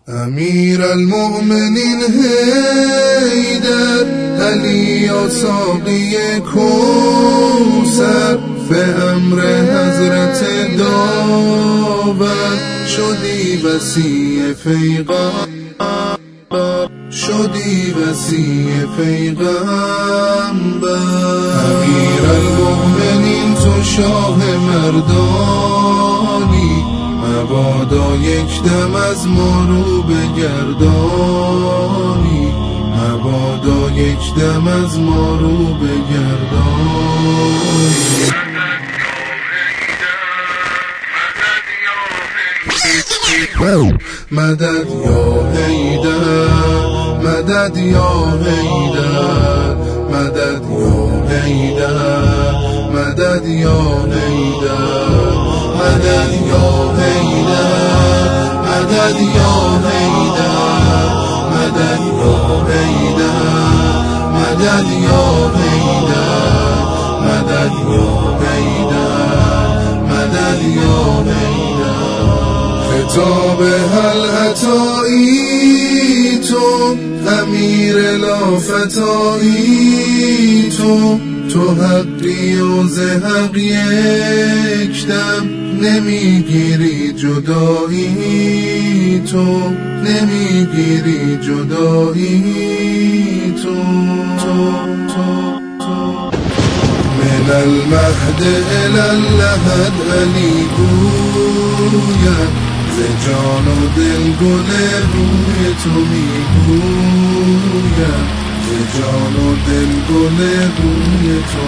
امیر المؤمنین حیدر، علی و ساقی کوثر، به امر حضرت داور شدی وصی پیغمبر، شدی وصی پیغمبر. امیر المؤمنین تو شاه مردانی، مبادا یک دم از ما رو بگردانی، مبادا یک دم از ما رو بگردانی. مدد یا حیدر، مدد یا حیدر، مدد یا حیدر، مدد یا حیدر، مدد یا حیدر، مدد یا حیدر، مدد یا حیدر، مدد یا حیدر، مدد یا حیدر، مدد یا حیدر. خطاب هل اتایی تو، امیر لافتایی تو حقی و ز حق یک دم نمیگیری جدایی، تو نمیگیری جدایی، تو من المهد الی اللحد علی گوید، ز جان و دل گل روی تو میگوید، ز جان و دل گل روی تو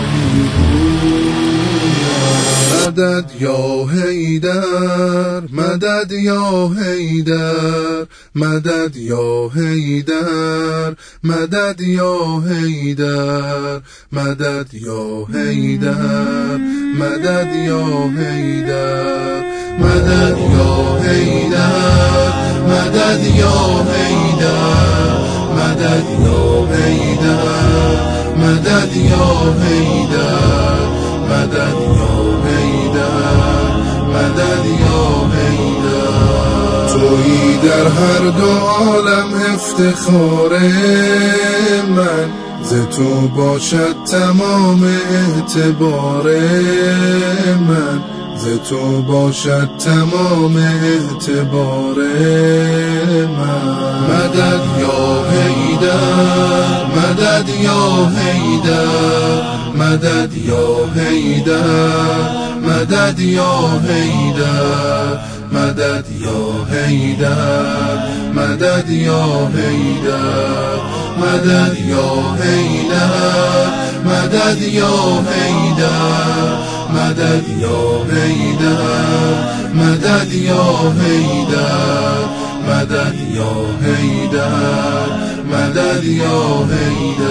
میگوید. مدد یا حیدر، مدد یا حیدر، مدد یا حیدر، مدد یا حیدر، مدد یا حیدر، مدد یا حیدر، مدد یا حیدر، مدد یا حیدر، مدد یا حیدر، مدد یا حیدر، مدد یا حیدر، مدد یا حیدر. تویی در هر دو عالم افتخار من، ز تو باشد تمام اعتبار من، ز تو باشد تمام اعتبار من. مدد یا حیدر، مدد یا حیدر، مدد یا حیدر، مدد یا حیدر، مدد یا حیدر، مدد یا حیدر، مدد یا حیدر، مدد یا حیدر، مدد یا حیدر، مدد یا حیدر، مدد یا حیدر، مدد یا حیدر.